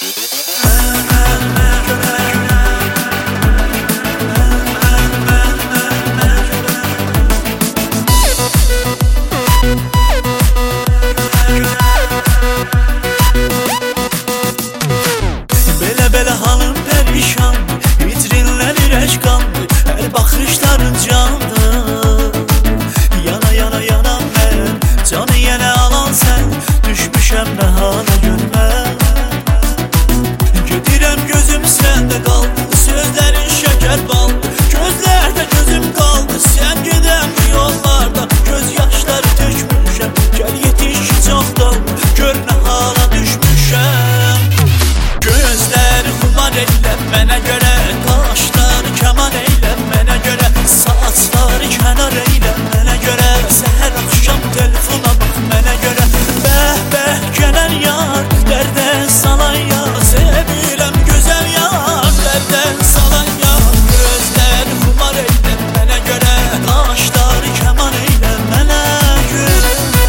Belə halım perişan, vitrinlər ürək qandı, hər baxışların candır. Yana yana yana mən, canı yenə alan sən, düşmüşəm nə hala görməm. Gedirəm gözüm səndə qaldı, sözlərin şəkər baldı, gözlərdə gözüm qaldı, sən gedən bu yollarda, göz yaşları tökmüşəm, gəl yetiş ki çoxdan, gör nə hala düşmüşəm. Gözləri xumar eyləm mənə görə, qaşları kəman eyləm mənə görə, saçları kənar eyləm mənə görə, səhər axşam telefona bax mənə görə. Bəh bəh gələn yar, dərdə salan yar, sevirəm gözəl yar, dərdə salan yar. Gözləri xumar eyləm mənə görə, qaşları kəman eyləm mənə görə.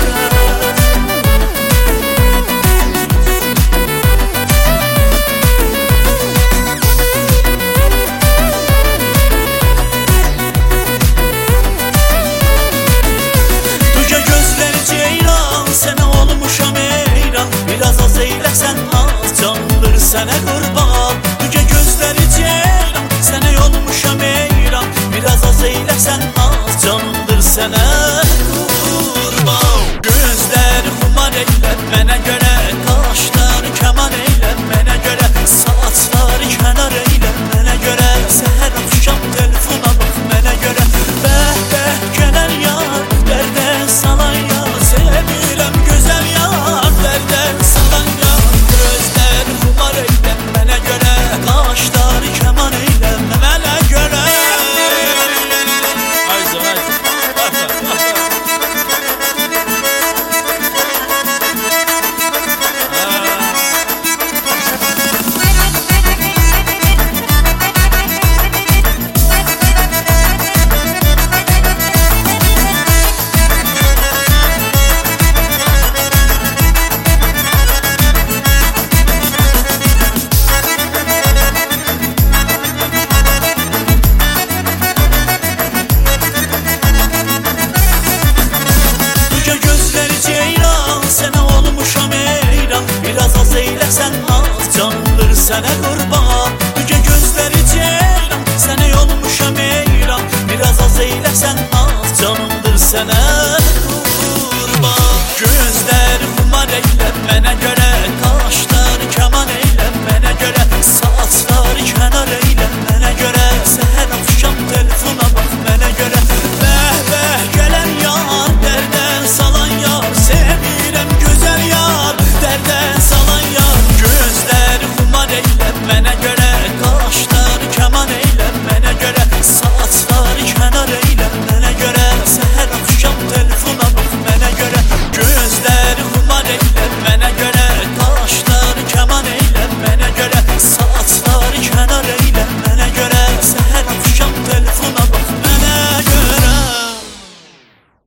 Sənə olmuşam eyran, biraz az eyləsən az, candır sənə qurban. Dügə gözləri ceyran, sənə olmuşam eyran, biraz az eyləsən az, candır sənə qurban. Gözləri xumar eyləm mənə görə, qaşları kəman eyləm mənə görə, saçları kənar eyləm mənə görə, səhər axşam telefona bax mənə görə. Bəh bəh gələn yar, dərdə salan yar, sevirəm gözəl yar, dərdə salan yar. Gözləri xumar eyləm mənə görə, qaşları kəman eyləm mənə görə. Sənə olmuşam eyran, biraz az eyləsən az, candır sənə qurban. Dügə gözləri ceyran, sənə olmuşam eyran, biraz az eyləsən az, canımdır sənə